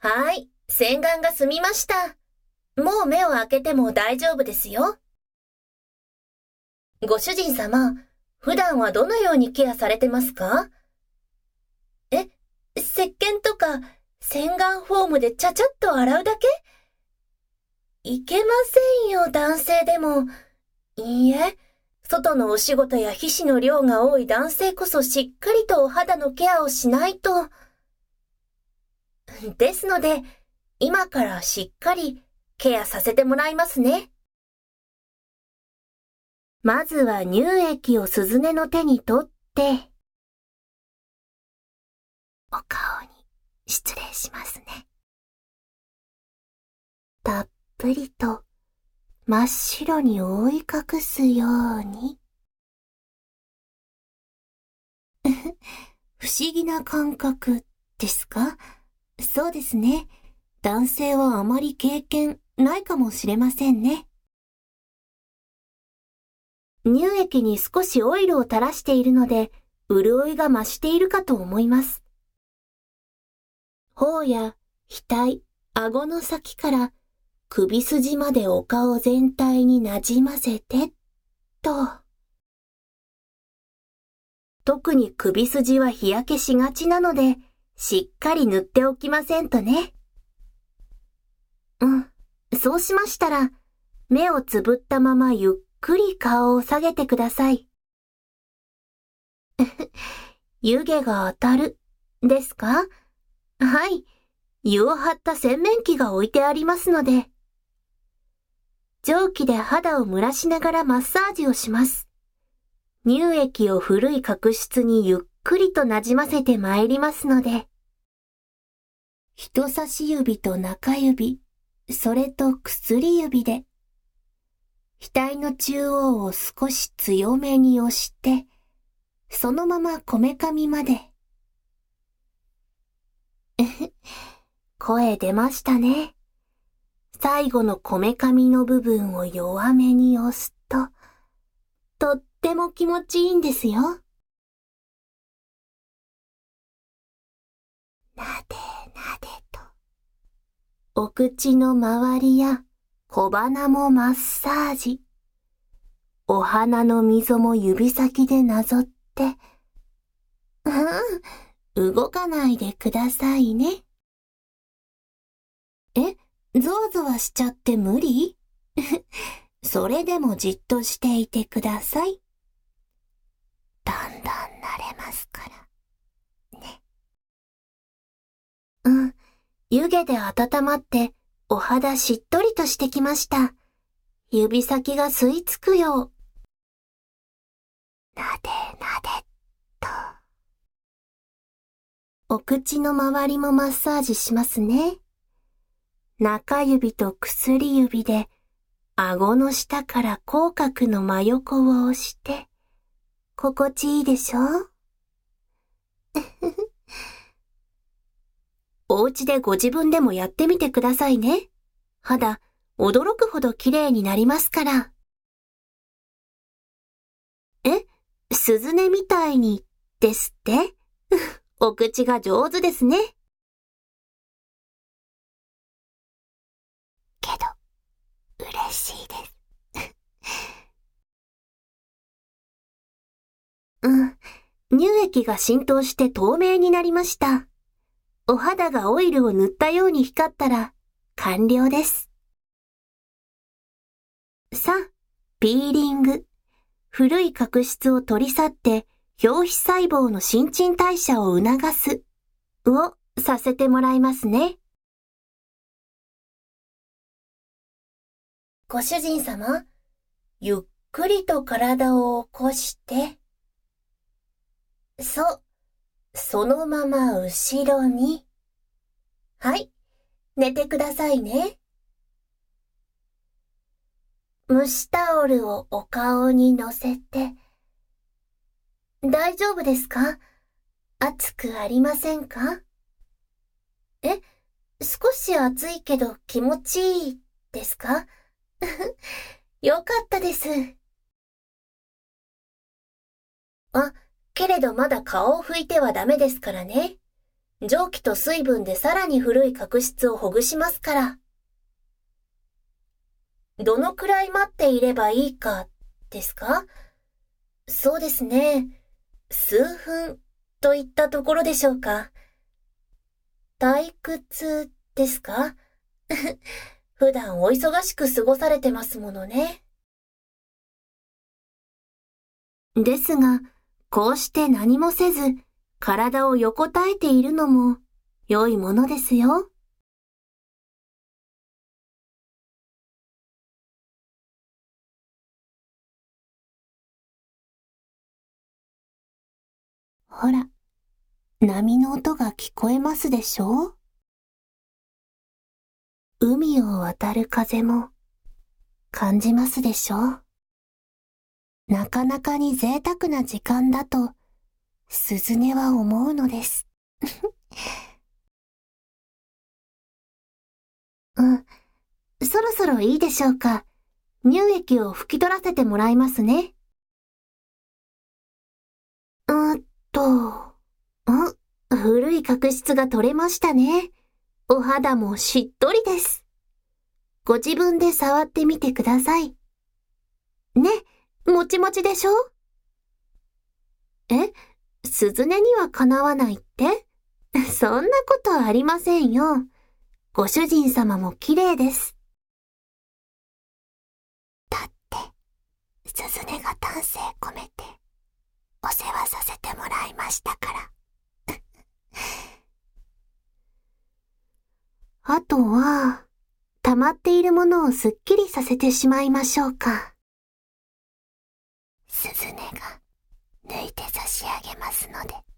はい、洗顔が済みました。もう目を開けても大丈夫ですよ。ご主人様、普段はどのようにケアされてますか？石鹸とか洗顔フォームでちゃちゃっと洗うだけ？いけませんよ、男性でも。いいえ、外のお仕事や皮脂の量が多い男性こそしっかりとお肌のケアをしないと。ですので、今からしっかりケアさせてもらいますね。まずは乳液をすずねの手に取って、お顔に失礼しますね。たっぷりと真っ白に覆い隠すように。不思議な感覚ですか？そうですね。男性はあまり経験ないかもしれませんね。乳液に少しオイルを垂らしているので、潤いが増しているかと思います。頬や額、顎の先から首筋までお顔全体になじませて、と。特に首筋は日焼けしがちなので、しっかり塗っておきませんとね。そうしましたら、目をつぶったままゆっくり顔を下げてください。湯気が当たる、ですか？はい。湯を張った洗面器が置いてありますので。蒸気で肌を蒸らしながらマッサージをします。乳液を古い角質にゆっくりと馴染ませてまいりますので。人差し指と中指、それと薬指で、額の中央を少し強めに押して、そのままこめかみまで。声出ましたね。最後のこめかみの部分を弱めに押すと、とっても気持ちいいんですよ。なでなでと。お口の周りや小鼻もマッサージ。お鼻の溝も指先でなぞって。動かないでくださいね。ゾワゾワしちゃって無理？それでもじっとしていてください。だんだん慣れますから。ね。湯気で温まってお肌しっとりとしてきました。指先が吸い付くよう。なでなでと。お口の周りもマッサージしますね。中指と薬指で顎の下から口角の真横を押して、心地いいでしょ？お家でご自分でもやってみてくださいね。肌、驚くほど綺麗になりますから。スズネみたいに、ですって？お口が上手ですね。けど、嬉しいです。乳液が浸透して透明になりました。お肌がオイルを塗ったように光ったら完了です。さあ、ピーリング。古い角質を取り去って表皮細胞の新陳代謝を促すをさせてもらいますね。ご主人様、ゆっくりと体を起こして、そのまま後ろに。はい、寝てくださいね。蒸しタオルをお顔に乗せて。大丈夫ですか？熱くありませんか？少し暑いけど気持ちいいですか？よかったです。けれどまだ顔を拭いてはダメですからね。 蒸気と水分でさらに古い角質をほぐしますから。どのくらい待っていればいいか、ですか？そうですね。数分といったところでしょうか。退屈ですか？普段お忙しく過ごされてますものね。ですが、こうして何もせず、体を横たえているのも良いものですよ。ほら、波の音が聞こえますでしょ？海を渡る風も感じますでしょ？なかなかに贅沢な時間だと、鈴音は思うのです。うん、そろそろいいでしょうか。乳液を拭き取らせてもらいますね。うーっと、古い角質が取れましたね。お肌もしっとりです。ご自分で触ってみてください。ね、もちもちでしょ？え、鈴音にはかなわないって？そんなことありませんよ。ご主人様も綺麗です。だって、鈴音が丹精込めて、お世話させてもらいましたから。あとは、溜まっているものをすっきりさせてしまいましょうか。鈴音が抜いて差し上げますので。